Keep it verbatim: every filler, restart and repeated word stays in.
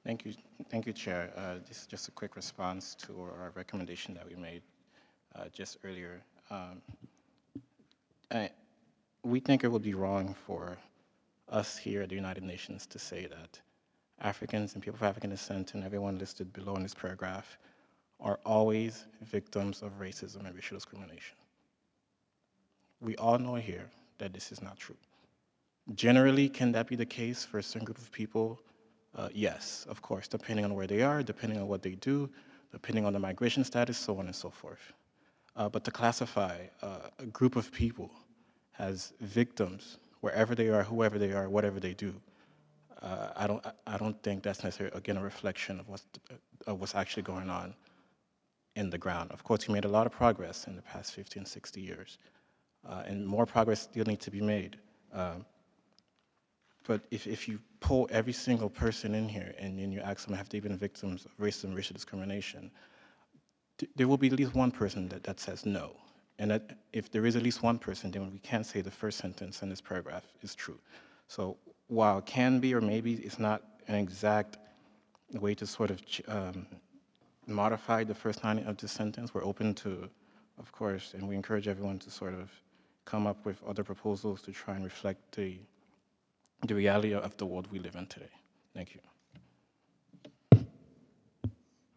Thank you, thank you, Chair. Uh, this is just a quick response to our recommendation that we made uh, just earlier. Um, I, we think it would be wrong for us here at the United Nations to say that Africans and people of African descent and everyone listed below in this paragraph are always victims of racism and racial discrimination. We all know here that this is not true. Generally, can that be the case for a certain group of people? Uh, yes, of course, depending on where they are, depending on what they do, depending on the migration status, so on and so forth. Uh, but to classify uh, a group of people as victims, wherever they are, whoever they are, whatever they do, uh, I don't, I don't think that's necessarily again a reflection of what's, of what's actually going on in the ground. Of course, we made a lot of progress in the past fifteen, sixty years, uh, and more progress still needs to be made. Um, But if, if you pull every single person in here and then you ask them, have they been victims of racism, racial discrimination, th- there will be at least one person that, that says no. And that if there is at least one person, then we can't say the first sentence in this paragraph is true. So while it can be or maybe it's not an exact way to sort of ch- um, modify the first line of this sentence, we're open to, of course, and we encourage everyone to sort of come up with other proposals to try and reflect the the reality of the world we live in today. Thank you.